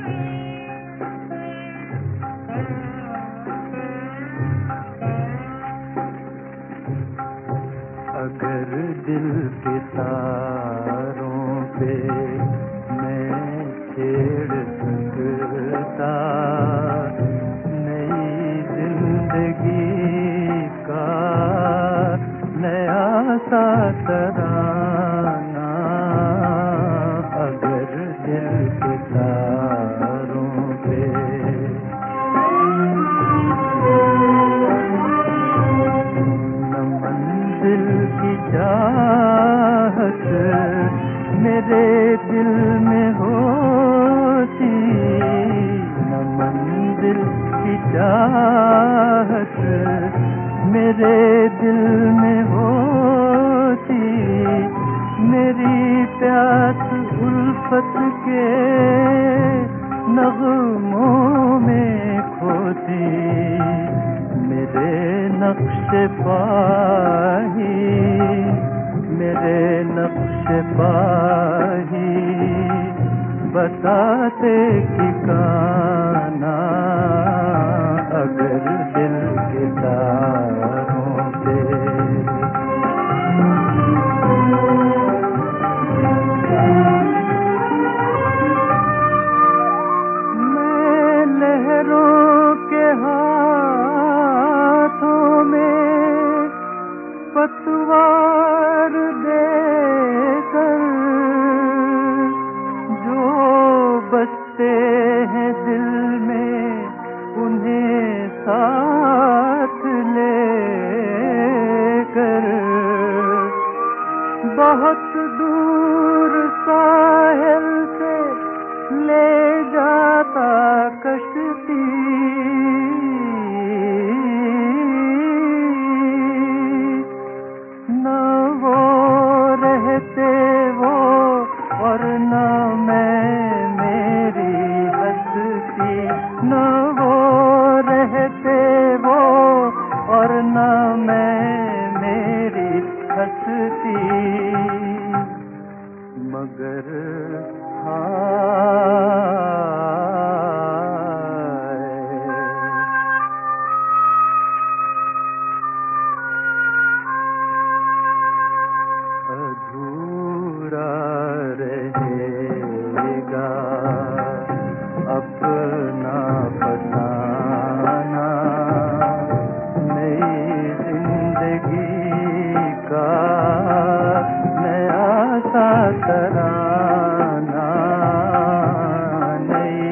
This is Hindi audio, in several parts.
अगर दिल के तारों पे मैं छेड़ सकता नई जिंदगी का नया सा तराना, अगर दिल के तारों पे दिल की चाहत मेरे दिल में होती, न मंजिल की चाहत मेरे दिल में होती, मेरी प्यास उल्फत के नग़मों में खोती, मेरे नक्शे पाही मेरे नक्शे पाही बताते ठिकाना, अगर दिल के तारों पे मैं लहरों के हाथों में पतवार देकर जो बसते हैं दिल में उन्हें साथ लेकर बहुत दूर साहिल से ले जाता कश्ती, न वो रहते वो और न मैं मेरी हस्ती, न वो रहते वो और न मैं मेरी हस्ती, मगर अधूरा रहेगा अपना फसाना, नई जिंदगी का नया सा तराना, नई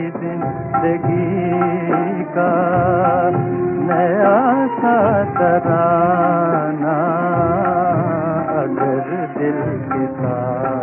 जिंदगी का नया सा तराना, अगर दिल के साथ